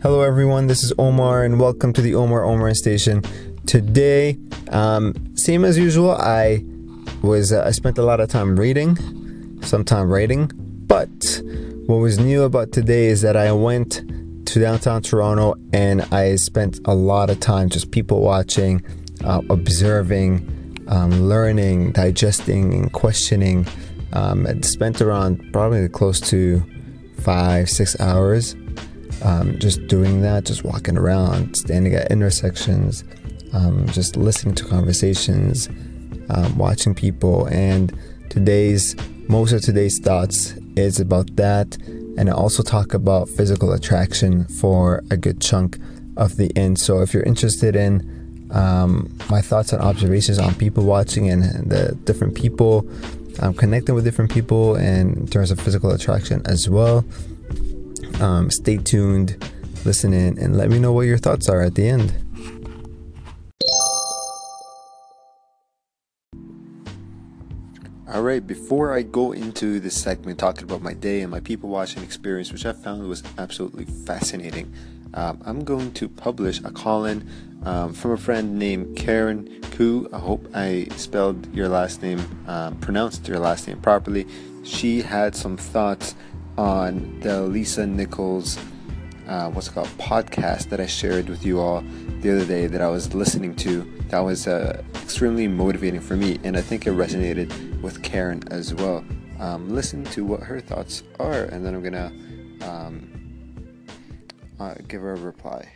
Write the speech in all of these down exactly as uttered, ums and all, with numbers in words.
Hello everyone, this is Omar and welcome to the Omar Omar Station. Today, um, same as usual, I was uh, I spent a lot of time reading, some time writing, but what was new about today is that I went to downtown Toronto and I spent a lot of time just people watching, uh, observing, um, learning, digesting, and questioning. Um, I spent around probably close to five, six hours. Um, just doing that, just walking around, standing at intersections, um, just listening to conversations, um, watching people. And today's, most of today's thoughts is about that. And I also talk about physical attraction for a good chunk of the end. So if you're interested in um, my thoughts and observations on people watching and the different people, um, connecting with different people and in terms of physical attraction as well, Um, stay tuned, listen in, and let me know what your thoughts are at the end. Alright, before I go into this segment talking about my day and my people watching experience, which I found was absolutely fascinating, um, I'm going to publish a call-in um, from a friend named Karen Koo. I hope I spelled your last name, um, pronounced your last name properly. She had some thoughts on the Lisa Nichols uh, what's it called podcast that I shared with you all the other day that I was listening to. That was uh, extremely motivating for me, and I think it resonated with Karen as well. Um, listen to what her thoughts are, and then I'm gonna um, uh, give her a reply.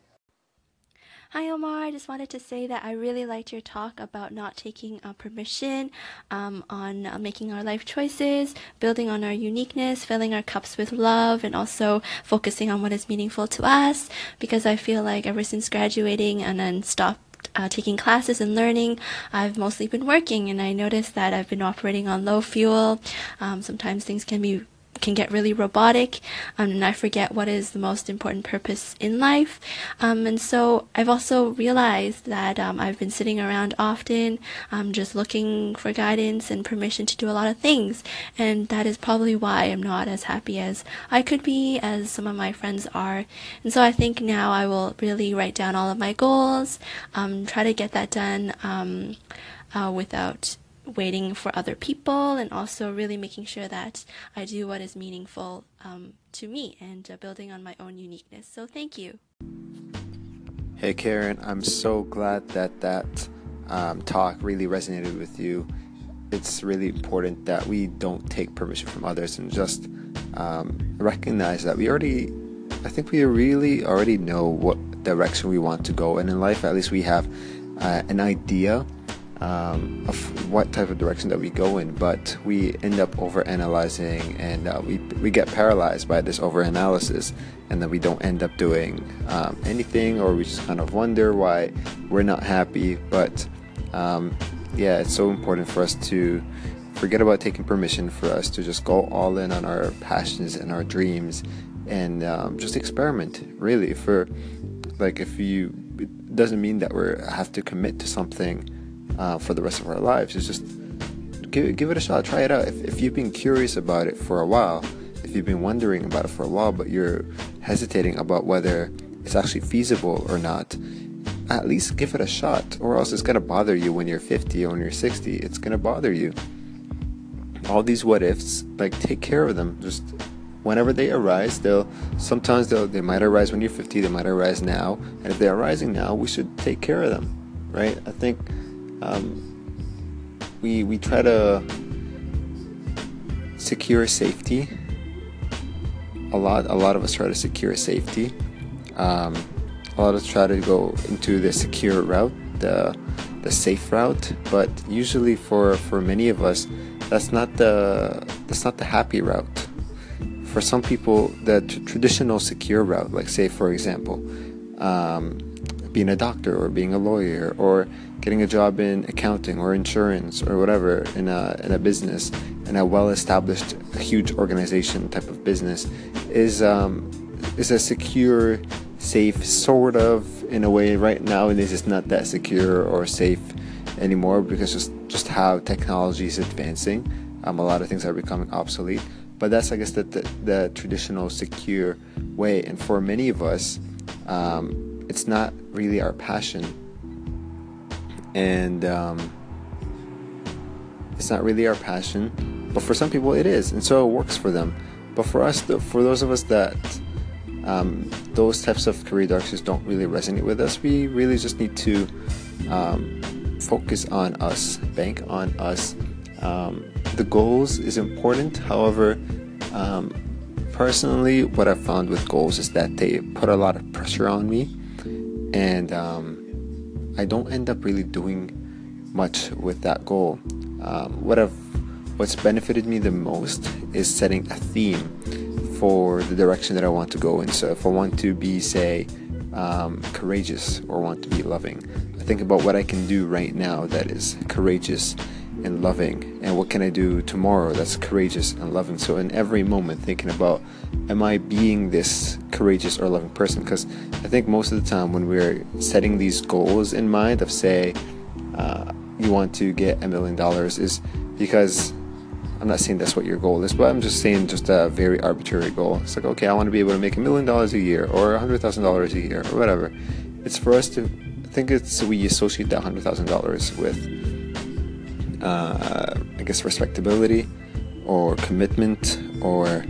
Hi Omar, I just wanted to say that I really liked your talk about not taking uh, permission um, on uh, making our life choices, building on our uniqueness, filling our cups with love, and also focusing on what is meaningful to us, because I feel like ever since graduating and then stopped Uh, taking classes and learning, I've mostly been working, and I noticed that I've been operating on low fuel. Um, sometimes things can be can get really robotic, um, and I forget what is the most important purpose in life. Um, and so I've also realized that um, I've been sitting around often, um, just looking for guidance and permission to do a lot of things, and that is probably why I'm not as happy as I could be, as some of my friends are. And so I think now I will really write down all of my goals, um, try to get that done um, uh, without waiting for other people, and also really making sure that I do what is meaningful um, to me, and uh, building on my own uniqueness. So thank you. Hey Karen, I'm so glad that that um, talk really resonated with you. It's really important that we don't take permission from others and just um, recognize that we already, I think we really already know what direction we want to go, and in life at least we have uh, an idea Um, of what type of direction that we go in, but we end up overanalyzing, and uh, we we get paralyzed by this overanalysis, and then we don't end up doing um, anything, or we just kind of wonder why we're not happy. But um, yeah, it's so important for us to forget about taking permission, for us to just go all in on our passions and our dreams, and um, just experiment. Really, for like if you, it doesn't mean that we have to commit to something Uh, for the rest of our lives. It's just give, give it a shot, try it out. If, if you've been curious about it for a while, if you've been wondering about it for a while, but you're hesitating about whether it's actually feasible or not, at least give it a shot, or else it's going to bother you when you're fifty or when you're sixty. It's going to bother you. All these what ifs, like, take care of them. Just whenever they arise, they'll sometimes they'll they might arise when you're fifty, they might arise now, and if they're arising now, we should take care of them, right? I think Um, we we try to secure safety. A lot a lot of us try to secure safety. Um, a lot of us try to go into the secure route, the the safe route. But usually, for, for many of us, that's not the that's not the happy route. For some people, the t- traditional secure route, like say for example, um, being a doctor or being a lawyer or getting a job in accounting or insurance or whatever in a in a business, in a well-established, huge organization type of business, is um, is a secure, safe, sort of, in a way. Right now, it is not that secure or safe anymore, because just just how technology is advancing, um, a lot of things are becoming obsolete. but that's, I guess, the, the, the traditional secure way. And for many of us, um, it's not really our passion, and um, it's not really our passion, but for some people it is, and so it works for them. But for us, the, for those of us that um, those types of career directions don't really resonate with us, we really just need to um, focus on us, bank on us. Um, the goals is important. However, um, personally, what I've found with goals is that they put a lot of pressure on me, and um, I don't end up really doing much with that goal. Um, what I've what's benefited me the most is setting a theme for the direction that I want to go in. So if I want to be, say, um, courageous, or want to be loving, I think about what I can do right now that is courageous and loving, and what can I do tomorrow that's courageous and loving. So in every moment, thinking about, am I being this courageous or loving person? Because I think most of the time when we're setting these goals in mind of, say, uh, you want to get a million dollars, is because, I'm not saying that's what your goal is, but I'm just saying just a very arbitrary goal. It's like, okay, I want to be able to make a million dollars a year, or a hundred thousand dollars a year, or whatever. It's for us to, I think it's, we associate that hundred thousand dollars with, uh, I guess, respectability, or commitment, or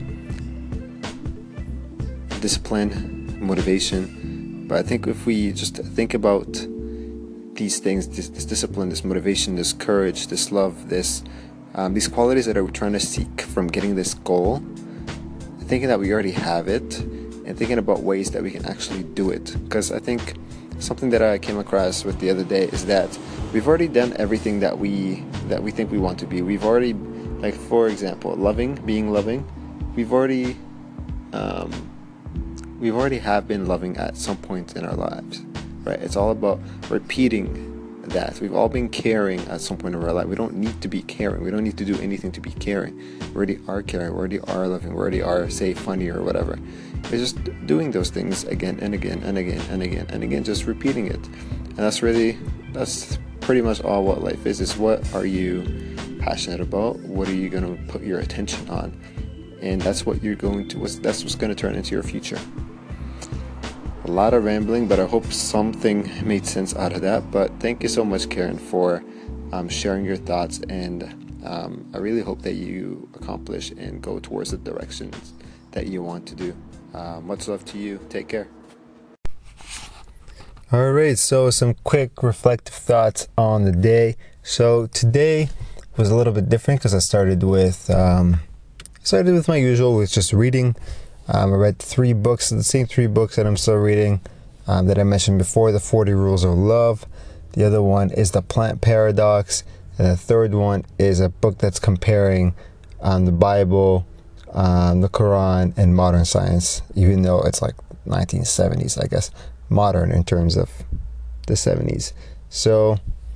discipline, motivation. But I think if we just think about these things, this, this discipline, this motivation, this courage, this love, this Um, these qualities that we're trying to seek from getting this goal, thinking that we already have it, and thinking about ways that we can actually do it. Because I think something that I came across with the other day is that we've already done everything that we that we think we want to be. We've already, like, for example, loving, being loving, we've already um, we've already have been loving at some point in our lives, right? It's all about repeating that. We've all been caring at some point in our life. We don't need to be caring. We don't need to do anything to be caring. We already are caring. We already are loving. We already are, say, funny or whatever. It's just doing those things again and again and again and again and again, just repeating it. And that's really, that's pretty much all what life is. Is what are you passionate about? What are you going to put your attention on? And that's what you're going to, what's, that's what's going to turn into your future. A lot of rambling, but I hope something made sense out of that. But thank you so much, Karen, for um, sharing your thoughts, and um, I really hope that you accomplish and go towards the directions that you want to do. Uh, much love to you. Take care. All right, so some quick reflective thoughts on the day. So today was a little bit different because I started with um, started with my usual, with just reading. Um, I read three books, the same three books that I'm still reading, um, that I mentioned before, The forty Rules of Love. The other one is The Plant Paradox. And the third one is a book that's comparing um, the Bible, um, the Quran, and modern science, even though it's like nineteen seventies, I guess, modern in terms of the seventies. So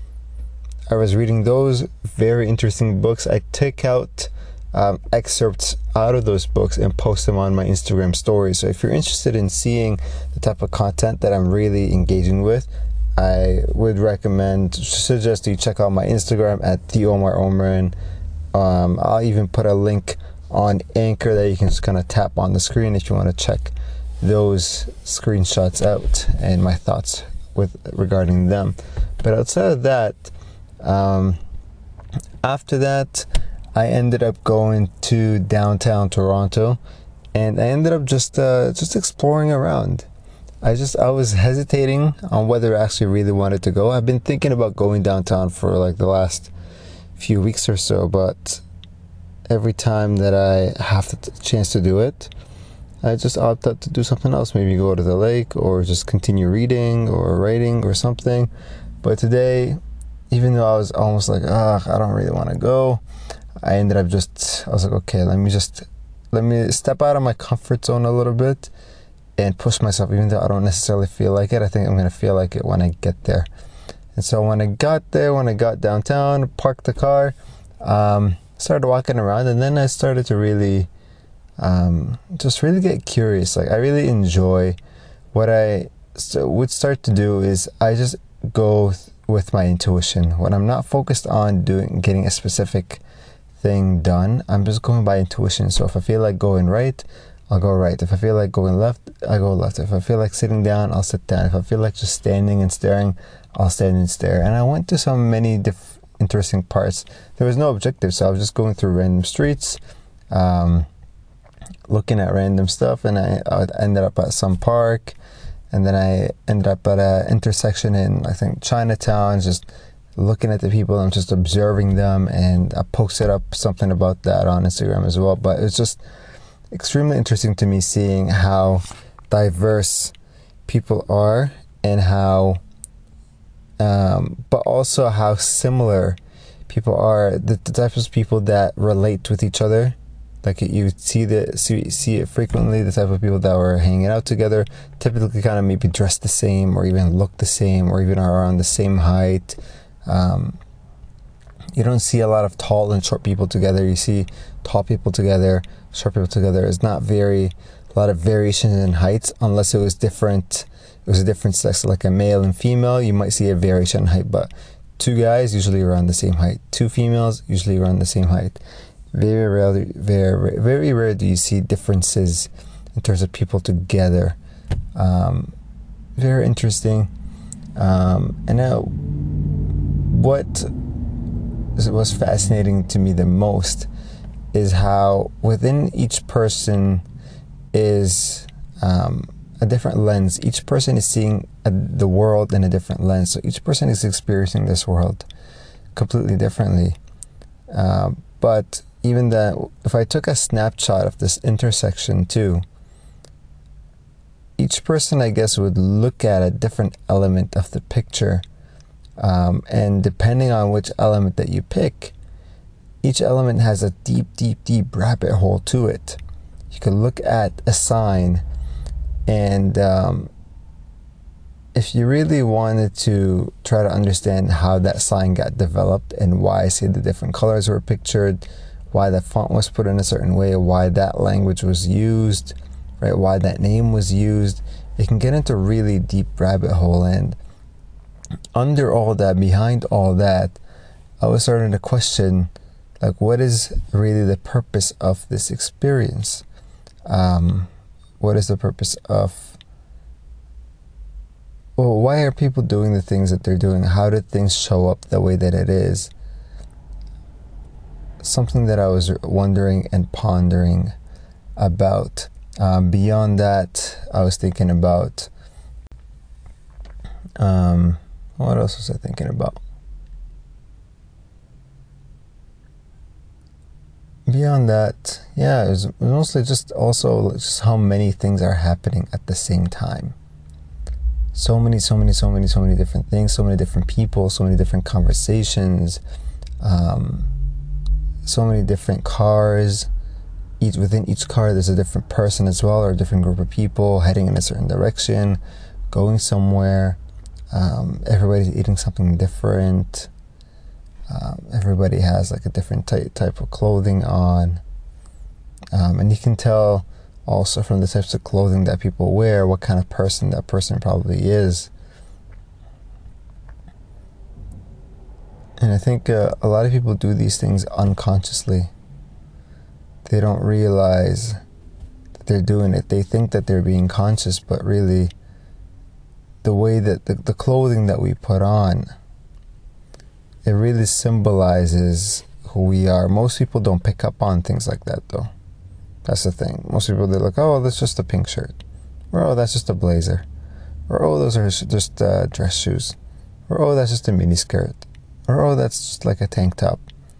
I was reading those very interesting books. I took out Um, excerpts out of those books and post them on my Instagram story. So if you're interested in seeing the type of content that I'm really engaging with, I would recommend, suggest you check out my Instagram at the Omar Omran. Um, I'll even put a link on Anchor that you can just kind of tap on the screen if you want to check those screenshots out and my thoughts with regarding them. But outside of that, um, after that, I ended up going to downtown Toronto, and I ended up just uh, just exploring around. I just I was hesitating on whether I actually really wanted to go. I've been thinking about going downtown for like the last few weeks or so, but every time that I have the chance to do it, I just opt out to do something else. Maybe go to the lake, or just continue reading or writing or something. But today, even though I was almost like, ah, I don't really want to go, I ended up just, I was like, okay, let me just, let me step out of my comfort zone a little bit and push myself, even though I don't necessarily feel like it. I think I'm going to feel like it when I get there. And so when I got there, when I got downtown, parked the car, um, started walking around, and then I started to really, um, just really get curious. Like, I really enjoy what I st- would start to do is I just go th- with my intuition. When I'm not focused on doing, getting a specific thing done. I'm just going by intuition. So if I feel like going right, I'll go right. If I feel like going left, I go left. If I feel like sitting down, I'll sit down. If I feel like just standing and staring, I'll stand and stare. And I went to so many diff- interesting parts. There was no objective, so I was just going through random streets, um, looking at random stuff, and I, I ended up at some park, and then I ended up at an intersection in, I think, Chinatown, just looking at the people and just observing them, and I posted up something about that on Instagram as well. But it's just extremely interesting to me seeing how diverse people are, and how um, but also how similar people are, the, the types of people that relate with each other. Like you see the see, see it frequently, the type of people that were hanging out together, typically kind of maybe dressed the same, or even look the same, or even are around the same height. Um, you don't see a lot of tall and short people together. You see tall people together, short people together. It's not very a lot of variation in heights, unless it was different. It was a different sex, like a male and female. You might see a variation in height, but two guys usually around the same height. Two females usually around the same height. Very rarely, very very rare do you see differences in terms of people together. Um, very interesting. Um, and now, what was fascinating to me the most is how within each person is um, a different lens. Each person is seeing a, the world in a different lens. So each person is experiencing this world completely differently. Um, but even that, if I took a snapshot of this intersection too, each person, I guess, would look at a different element of the picture. Um, and depending on which element that you pick, each element has a deep, deep, deep rabbit hole to it. You could look at a sign, and um, if you really wanted to try to understand how that sign got developed and why, say, the different colors were pictured, why the font was put in a certain way, why that language was used, right? Why that name was used, it can get into a really deep rabbit hole. And under all that, behind all that, I was starting to question, like, what is really the purpose of this experience? Um, what is the purpose of, well, why are people doing the things that they're doing? How did things show up the way that it is? Something that I was wondering and pondering about. Um, beyond that, I was thinking about, um, what else was I thinking about? Beyond that, yeah, it was mostly just also just how many things are happening at the same time. So many, so many, so many, so many different things, so many different people, so many different conversations, um, so many different cars. Each within each car, there's a different person as well, or a different group of people heading in a certain direction, going somewhere. Um, everybody's eating something different. Um, everybody has like a different type type of clothing on, um, and you can tell also from the types of clothing that people wear what kind of person that person probably is. And I think uh, a lot of people do these things unconsciously. They don't realize that they're doing it. They think that they're being conscious, but really the way that the, the clothing that we put on, it really symbolizes who we are. Most people don't pick up on things like that, though. That's the thing. Most people, they're like, oh, that's just a pink shirt. Or, oh, that's just a blazer. Or, oh, those are just uh, dress shoes. Or, oh, that's just a mini skirt. Or, oh, that's just like a tank top.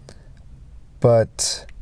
But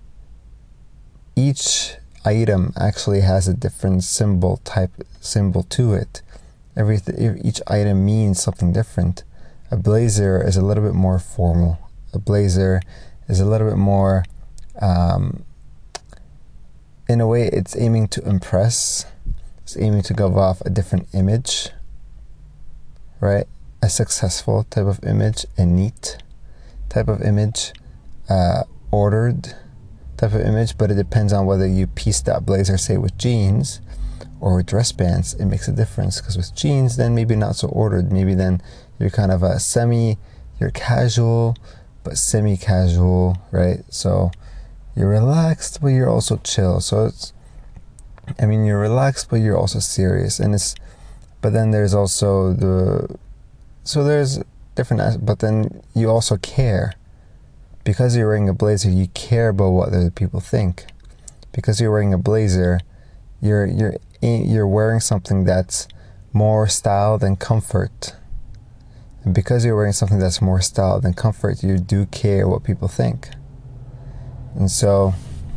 each item actually has a different symbol type symbol to it. Every each item means something different. A blazer is a little bit more formal. A blazer is a little bit more, um, in a way, it's aiming to impress. It's aiming to give off a different image, right? A successful type of image, a neat type of image, uh, ordered type of image. But it depends on whether you piece that blazer, say, with jeans or with dress pants. It makes a difference, because with jeans, then maybe not so ordered. Maybe then you're kind of a semi, you're casual, but semi-casual, right? So you're relaxed, but you're also chill. So it's, I mean, you're relaxed, but you're also serious, and it's, but then there's also the, so there's different, but then you also care. Because you're wearing a blazer, you care about what other people think. Because you're wearing a blazer, you're you're you're wearing something that's more style than comfort. And because you're wearing something that's more style than comfort, you do care what people think. And so,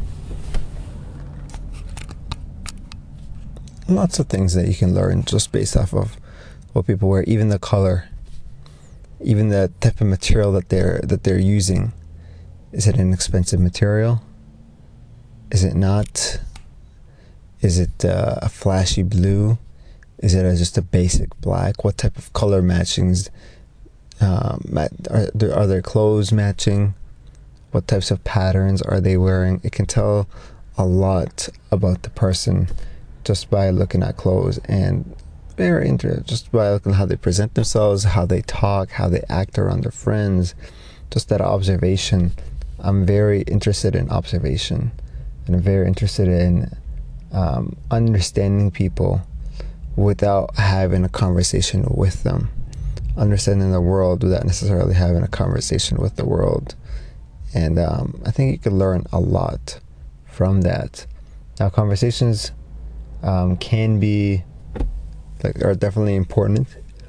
lots of things that you can learn just based off of what people wear, even the color, even the type of material that they're that they're using. Is it an expensive material? Is it not? Is it uh, a flashy blue? Is it a, just a basic black? What type of color matchings? Um, are, there, are their clothes matching? What types of patterns are they wearing? It can tell a lot about the person just by looking at clothes, and very interesting just by looking at how they present themselves, how they talk, how they act around their friends. Just that observation. I'm very interested in observation, and I'm very interested in um, understanding people without having a conversation with them, understanding the world without necessarily having a conversation with the world. And um, I think you could learn a lot from that. Now, conversations um, can be like are definitely important,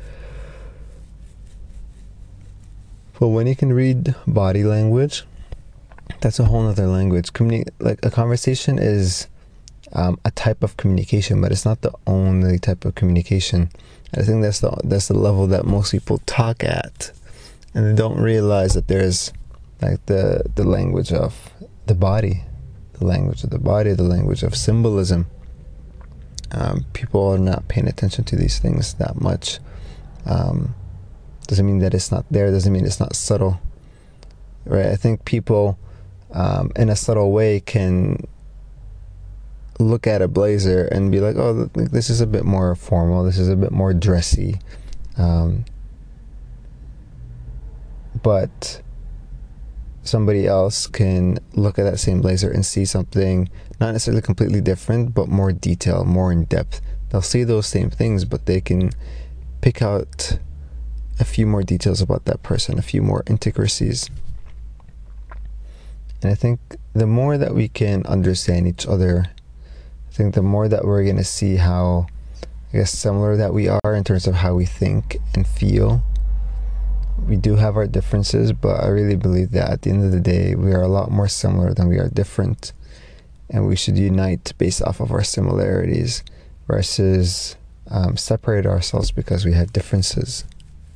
but when you can read body language, that's a whole nother language. Communi- like a conversation is um, a type of communication, but it's not the only type of communication. And I think that's the that's the level that most people talk at, and they don't realize that there's like the the language of the body, the language of the body, the language of symbolism. Um, people are not paying attention to these things that much. Um, doesn't mean that it's not there. Doesn't mean it's not subtle, right? I think people, um, in a subtle way, can look at a blazer and be like, "Oh, this is a bit more formal. This is a bit more dressy," um, but somebody else can look at that same blazer and see something not necessarily completely different, but more detail, more in depth. They'll see those same things, but they can pick out a few more details about that person, a few more intricacies. And I think the more that we can understand each other, I think the more that we're going to see how, I guess, similar that we are in terms of how we think and feel. We do have our differences, but I really believe that at the end of the day, we are a lot more similar than we are different. And we should unite based off of our similarities versus um, separate ourselves because we have differences.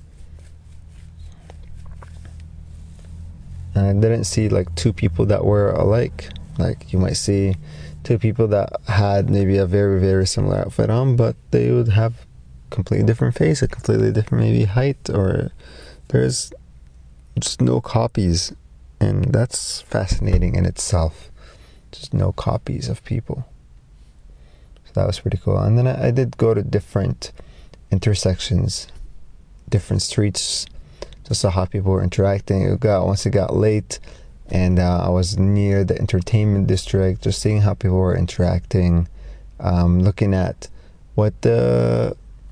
And I didn't see like two people that were alike. Like you might see two people that had maybe a very, very similar outfit on, but they would have completely different face, a completely different maybe height, or there's just no copies. And that's fascinating in itself. Just no copies of people. So that was pretty cool. And then I, I did go to different intersections, different streets, just saw how people were interacting. It got once it got late, and uh, I was near the entertainment district, just seeing how people were interacting, um, looking at what the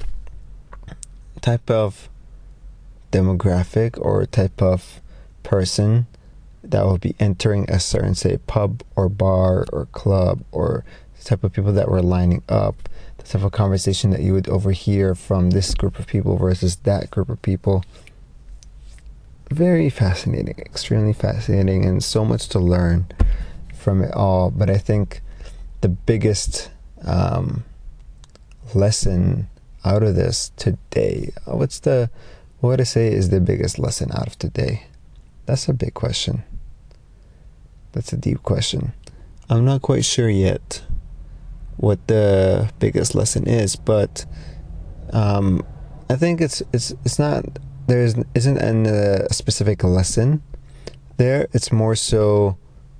type of demographic or type of person that will be entering a certain, say, pub or bar or club, or the type of people that were lining up, the type of conversation that you would overhear from this group of people versus that group of people. Very fascinating, extremely fascinating, and so much to learn from it all. But I think the biggest um, lesson out of this today, what's the, what would I say is the biggest lesson out of today? That's a big question. That's a deep question. I'm not quite sure yet what the biggest lesson is, but um, I think it's it's it's not, there isn't an, uh, a specific lesson there. It's more so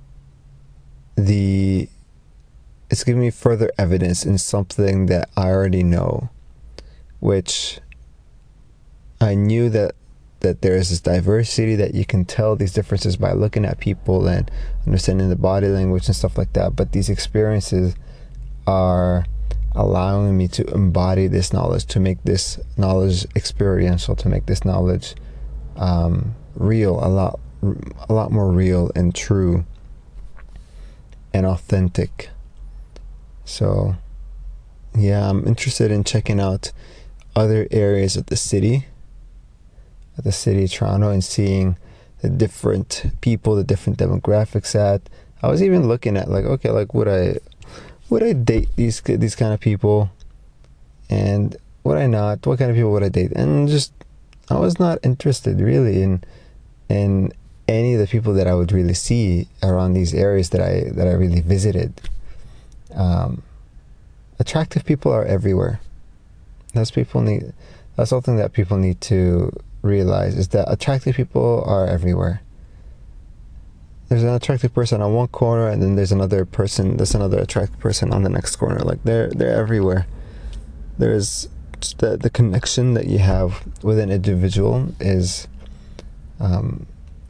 the, it's giving me further evidence in something that I already know, which I knew that that there is this diversity, that you can tell these differences by looking at people and understanding the body language and stuff like that. But these experiences are allowing me to embody this knowledge, to make this knowledge experiential, to make this knowledge um, real, a lot, a lot more real and true and authentic. So yeah, I'm interested in checking out other areas of the city, of the city of Toronto, and seeing the different people, the different demographics at. I was even looking at like, okay, like would I would I date these these kind of people, and would I not? What kind of people would I date? And just I was not interested really in in any of the people that I would really see around these areas that I that I really visited. Um, attractive people are everywhere. That's people need. That's something that people need to realize, is that attractive people are everywhere. There's an attractive person on one corner, and then there's another person. There's another attractive person on the next corner. Like they're they're everywhere. There's just the the connection that you have with an individual is, um,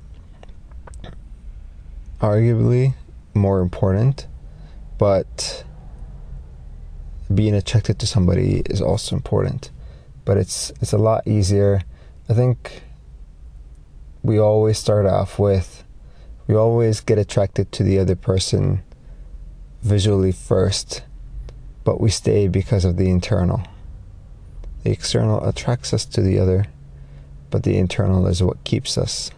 arguably more important, but being attracted to somebody is also important. But it's it's a lot easier. I think we always start off with, we always get attracted to the other person visually first, but we stay because of the internal. The external attracts us to the other, but the internal is what keeps us.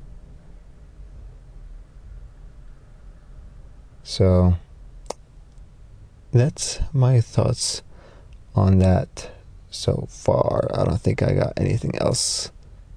So that's my thoughts on that so far. I don't think I got anything else.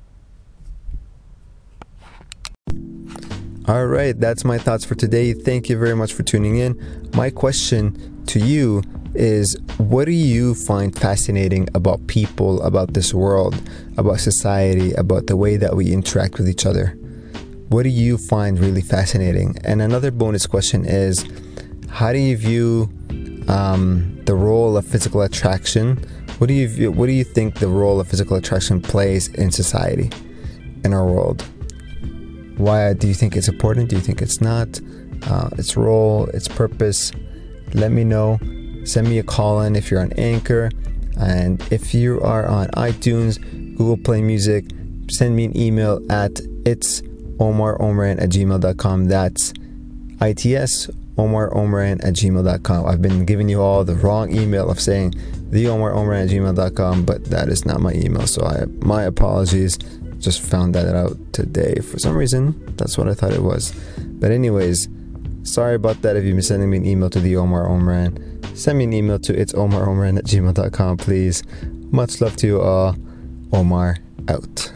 All right, that's my thoughts for today. Thank you very much for tuning in. My question to you is, what do you find fascinating about people, about this world, about society, about the way that we interact with each other? What do you find really fascinating? And another bonus question is, how do you view um, the role of physical attraction? What do you view, what do you think the role of physical attraction plays in society, in our world? Why do you think it's important? Do you think it's not? Uh, its role, its purpose? Let me know. Send me a call in if you're on Anchor, and if you are on iTunes, Google Play Music, send me an email at it's omar omran at gmail dot com. That's its omar omran at gmail dot com. I've been giving you all the wrong email of saying the omar omran at gmail dot com, but that is not my email, so I my apologies. Just found that out today for some reason. That's what I thought it was. But anyways, sorry about that. If you've been sending me an email to the Omar Omran, send me an email to it's omar omran at gmail dot com, please. Much love to you all. Omar out.